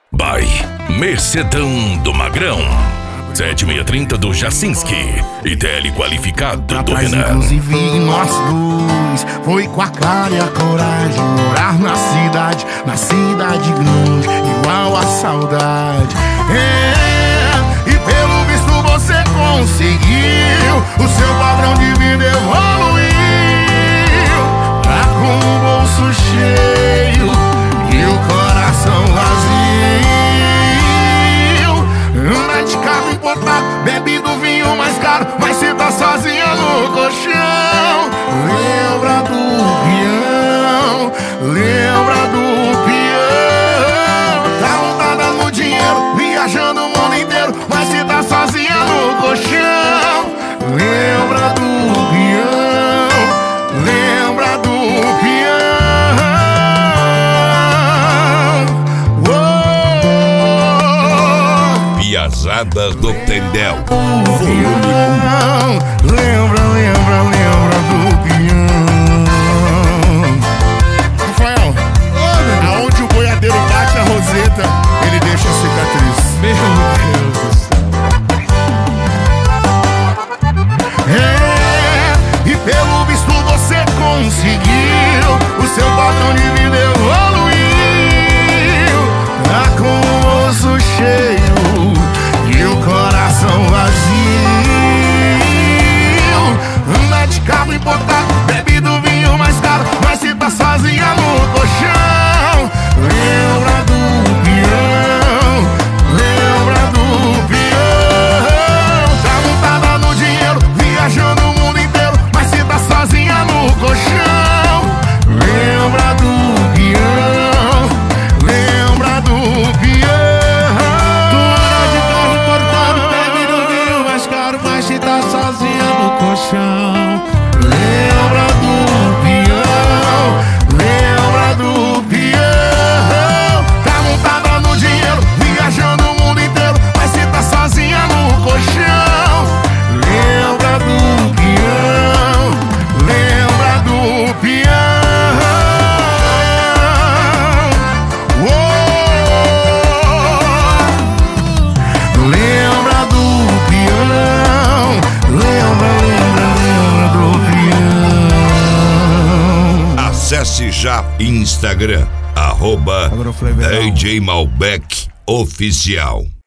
by Mercedão do Magrão, 7630 do Jacinski e TL qualificado do Renan. Inclusive nós dois foi com a cara e a coragem morar na cidade grande, igual a saudade. E pelo visto você conseguiu, o seu padrão de vida evoluiu. Tá com o bolso cheio e o coração vazio. Anda de carro importado, bebe do vinho mais caro, mas cê tá sozinha no colchão. Lembra do peão, lembra do peão. Tá montada no dinheiro, viajando o mundo inteiro, mas cê tá sozinha no colchão. Lembra do peão, lembra do peão. Piazada do Tendel. Lembra do peão. Rafael, aonde o boiadeiro bate a roseta, ele deixa a cicatriz. Meu Deus do céu. E pelo visto você conseguiu, o seu padrão de vida evoluiu. Tá com o bolso cheio e o coração vazio. Anda de carro importado, bebe do vinho mais caro, mas se tá sozinha no colchão. Lembra do peão, lembra do peão. Tá montada no dinheiro, viajando o mundo inteiro, mas se tá sozinha no colchão. Lembra do peão, lembra do peão. Tu anda de carro importado, bebe do vinho mais caro, mas se tá sozinha no colchão. Lembra do peão, lembra do peão. Tá montada no dinheiro, viajando o mundo inteiro, mas se tá sozinha no colchão. Lembra do peão, lembra do peão. Lembra do peão, lembra do peão. Acesse já Instagram, @DJ Malbec Oficial.